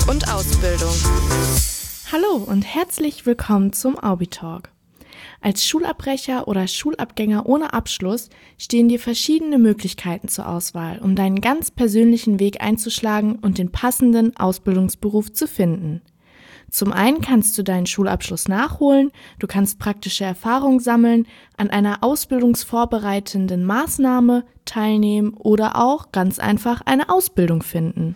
und Ausbildung. Hallo und herzlich willkommen zum Aubitalk. Als Schulabbrecher oder Schulabgänger ohne Abschluss stehen dir verschiedene Möglichkeiten zur Auswahl, um deinen ganz persönlichen Weg einzuschlagen und den passenden Ausbildungsberuf zu finden. Zum einen kannst du deinen Schulabschluss nachholen, du kannst praktische Erfahrung sammeln, an einer ausbildungsvorbereitenden Maßnahme teilnehmen oder auch ganz einfach eine Ausbildung finden.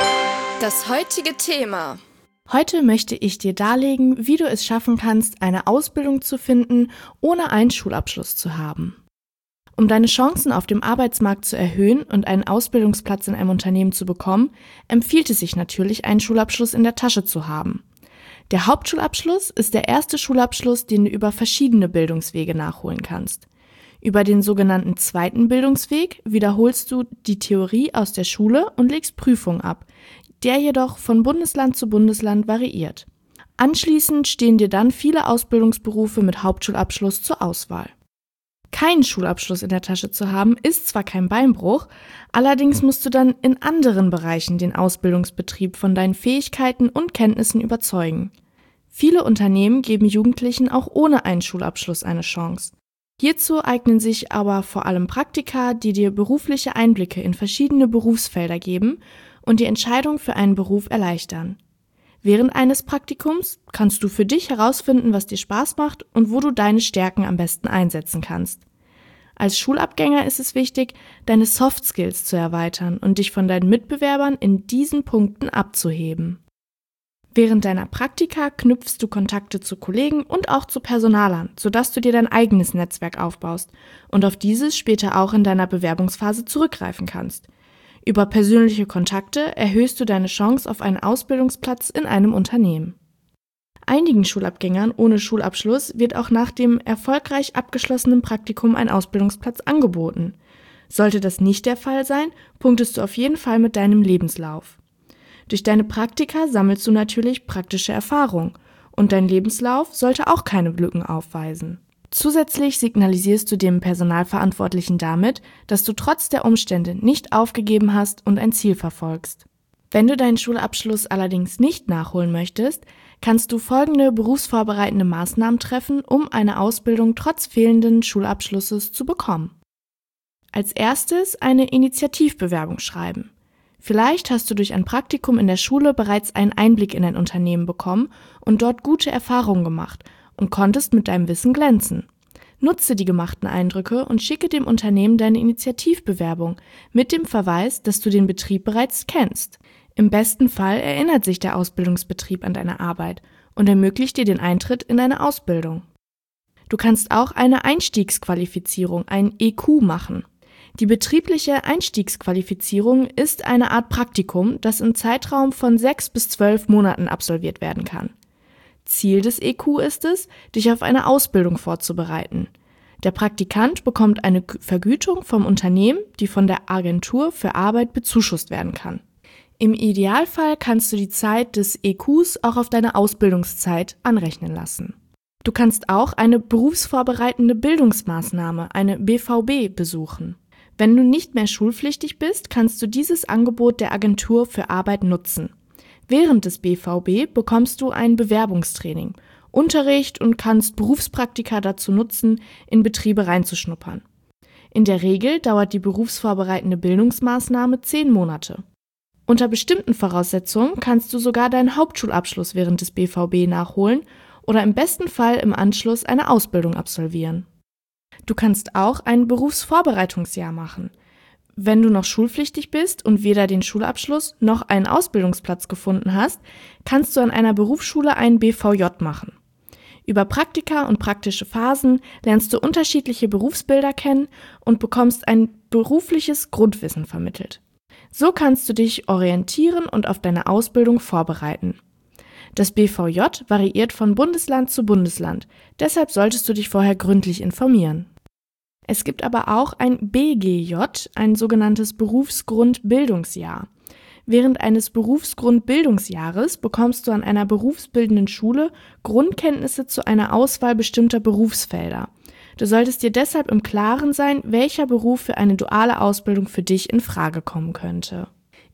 Das heutige Thema. Heute möchte ich dir darlegen, wie du es schaffen kannst, eine Ausbildung zu finden, ohne einen Schulabschluss zu haben. Um deine Chancen auf dem Arbeitsmarkt zu erhöhen und einen Ausbildungsplatz in einem Unternehmen zu bekommen, empfiehlt es sich natürlich, einen Schulabschluss in der Tasche zu haben. Der Hauptschulabschluss ist der erste Schulabschluss, den du über verschiedene Bildungswege nachholen kannst. Über den sogenannten zweiten Bildungsweg wiederholst du die Theorie aus der Schule und legst Prüfungen ab, der jedoch von Bundesland zu Bundesland variiert. Anschließend stehen dir dann viele Ausbildungsberufe mit Hauptschulabschluss zur Auswahl. Keinen Schulabschluss in der Tasche zu haben, ist zwar kein Beinbruch, allerdings musst du dann in anderen Bereichen den Ausbildungsbetrieb von deinen Fähigkeiten und Kenntnissen überzeugen. Viele Unternehmen geben Jugendlichen auch ohne einen Schulabschluss eine Chance. Hierzu eignen sich aber vor allem Praktika, die dir berufliche Einblicke in verschiedene Berufsfelder geben und die Entscheidung für einen Beruf erleichtern. Während eines Praktikums kannst du für dich herausfinden, was dir Spaß macht und wo du deine Stärken am besten einsetzen kannst. Als Schulabgänger ist es wichtig, deine Soft Skills zu erweitern und dich von deinen Mitbewerbern in diesen Punkten abzuheben. Während deiner Praktika knüpfst du Kontakte zu Kollegen und auch zu Personalern, sodass du dir dein eigenes Netzwerk aufbaust und auf dieses später auch in deiner Bewerbungsphase zurückgreifen kannst. Über persönliche Kontakte erhöhst du deine Chance auf einen Ausbildungsplatz in einem Unternehmen. Einigen Schulabgängern ohne Schulabschluss wird auch nach dem erfolgreich abgeschlossenen Praktikum ein Ausbildungsplatz angeboten. Sollte das nicht der Fall sein, punktest du auf jeden Fall mit deinem Lebenslauf. Durch deine Praktika sammelst du natürlich praktische Erfahrung und dein Lebenslauf sollte auch keine Lücken aufweisen. Zusätzlich signalisierst du dem Personalverantwortlichen damit, dass du trotz der Umstände nicht aufgegeben hast und ein Ziel verfolgst. Wenn du deinen Schulabschluss allerdings nicht nachholen möchtest, kannst du folgende berufsvorbereitende Maßnahmen treffen, um eine Ausbildung trotz fehlenden Schulabschlusses zu bekommen. Als erstes eine Initiativbewerbung schreiben. Vielleicht hast du durch ein Praktikum in der Schule bereits einen Einblick in ein Unternehmen bekommen und dort gute Erfahrungen gemacht und konntest mit deinem Wissen glänzen. Nutze die gemachten Eindrücke und schicke dem Unternehmen deine Initiativbewerbung mit dem Verweis, dass du den Betrieb bereits kennst. Im besten Fall erinnert sich der Ausbildungsbetrieb an deine Arbeit und ermöglicht dir den Eintritt in eine Ausbildung. Du kannst auch eine Einstiegsqualifizierung, ein EQ, machen. Die betriebliche Einstiegsqualifizierung ist eine Art Praktikum, das im Zeitraum von 6 bis 12 Monaten absolviert werden kann. Ziel des EQ ist es, dich auf eine Ausbildung vorzubereiten. Der Praktikant bekommt eine Vergütung vom Unternehmen, die von der Agentur für Arbeit bezuschusst werden kann. Im Idealfall kannst du die Zeit des EQs auch auf deine Ausbildungszeit anrechnen lassen. Du kannst auch eine berufsvorbereitende Bildungsmaßnahme, eine BVB, besuchen. Wenn du nicht mehr schulpflichtig bist, kannst du dieses Angebot der Agentur für Arbeit nutzen. Während des BVB bekommst du ein Bewerbungstraining, Unterricht und kannst Berufspraktika dazu nutzen, in Betriebe reinzuschnuppern. In der Regel dauert die berufsvorbereitende Bildungsmaßnahme 10 Monate. Unter bestimmten Voraussetzungen kannst du sogar deinen Hauptschulabschluss während des BVB nachholen oder im besten Fall im Anschluss eine Ausbildung absolvieren. Du kannst auch ein Berufsvorbereitungsjahr machen. Wenn du noch schulpflichtig bist und weder den Schulabschluss noch einen Ausbildungsplatz gefunden hast, kannst du an einer Berufsschule einen BVJ machen. Über Praktika und praktische Phasen lernst du unterschiedliche Berufsbilder kennen und bekommst ein berufliches Grundwissen vermittelt. So kannst du dich orientieren und auf deine Ausbildung vorbereiten. Das BVJ variiert von Bundesland zu Bundesland, deshalb solltest du dich vorher gründlich informieren. Es gibt aber auch ein BGJ, ein sogenanntes Berufsgrundbildungsjahr. Während eines Berufsgrundbildungsjahres bekommst du an einer berufsbildenden Schule Grundkenntnisse zu einer Auswahl bestimmter Berufsfelder. Du solltest dir deshalb im Klaren sein, welcher Beruf für eine duale Ausbildung für dich in Frage kommen könnte.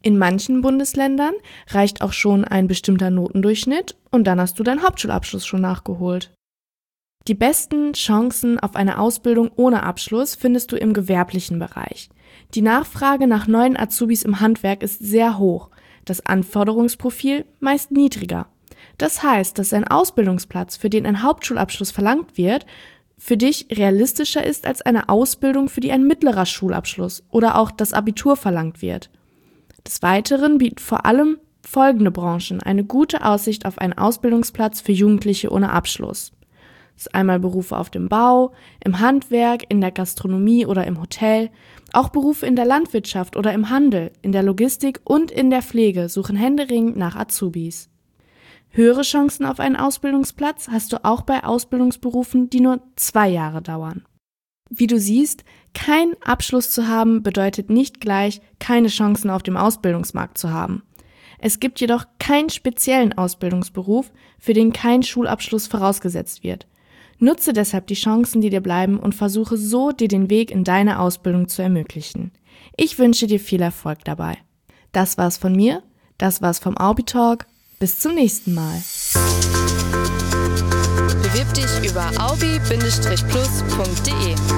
In manchen Bundesländern reicht auch schon ein bestimmter Notendurchschnitt und dann hast du deinen Hauptschulabschluss schon nachgeholt. Die besten Chancen auf eine Ausbildung ohne Abschluss findest du im gewerblichen Bereich. Die Nachfrage nach neuen Azubis im Handwerk ist sehr hoch, das Anforderungsprofil meist niedriger. Das heißt, dass ein Ausbildungsplatz, für den ein Hauptschulabschluss verlangt wird, für dich realistischer ist als eine Ausbildung, für die ein mittlerer Schulabschluss oder auch das Abitur verlangt wird. Des Weiteren bieten vor allem folgende Branchen eine gute Aussicht auf einen Ausbildungsplatz für Jugendliche ohne Abschluss. Das ist einmal Berufe auf dem Bau, im Handwerk, in der Gastronomie oder im Hotel. Auch Berufe in der Landwirtschaft oder im Handel, in der Logistik und in der Pflege suchen händeringend nach Azubis. Höhere Chancen auf einen Ausbildungsplatz hast du auch bei Ausbildungsberufen, die nur 2 Jahre dauern. Wie du siehst, kein Abschluss zu haben bedeutet nicht gleich, keine Chancen auf dem Ausbildungsmarkt zu haben. Es gibt jedoch keinen speziellen Ausbildungsberuf, für den kein Schulabschluss vorausgesetzt wird. Nutze deshalb die Chancen, die dir bleiben und versuche so, dir den Weg in deine Ausbildung zu ermöglichen. Ich wünsche dir viel Erfolg dabei. Das war's von mir, das war's vom Aubi-Talk. Bis zum nächsten Mal. Bewirb dich über aubi-plus.de.